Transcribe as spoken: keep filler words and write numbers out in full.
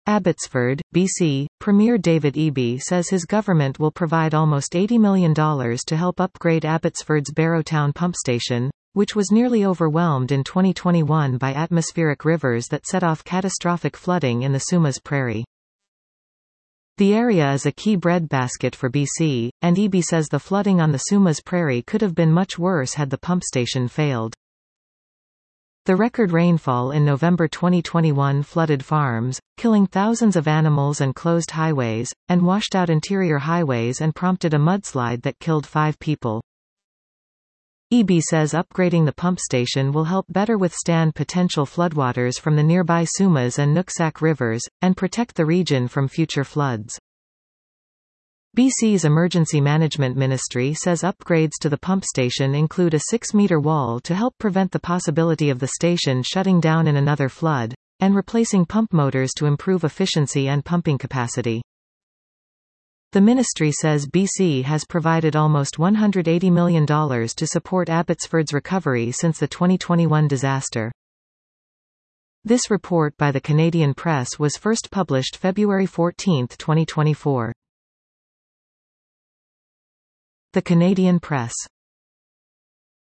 Abbotsford, B C, Premier David Eby says his government will provide almost eighty million dollars to help upgrade Abbotsford's Barrowtown pump station, which was nearly overwhelmed in twenty twenty-one by atmospheric rivers that set off catastrophic flooding in the Sumas Prairie. The area is a key breadbasket for B C, and Eby says the flooding on the Sumas Prairie could have been much worse had the pump station failed. The record rainfall in November twenty twenty-one flooded farms, killing thousands of animals and closed highways, and washed out interior highways and prompted a mudslide that killed five people. Eby says upgrading the pump station will help better withstand potential floodwaters from the nearby Sumas and Nooksack rivers, and protect the region from future floods. B C's Emergency Management Ministry says upgrades to the pump station include a six-metre wall to help prevent the possibility of the station shutting down in another flood, and replacing pump motors to improve efficiency and pumping capacity. The ministry says B C has provided almost one hundred eighty million dollars to support Abbotsford's recovery since the twenty twenty-one disaster. This report by the Canadian Press was first published February fourteenth, twenty twenty-four. The Canadian Press.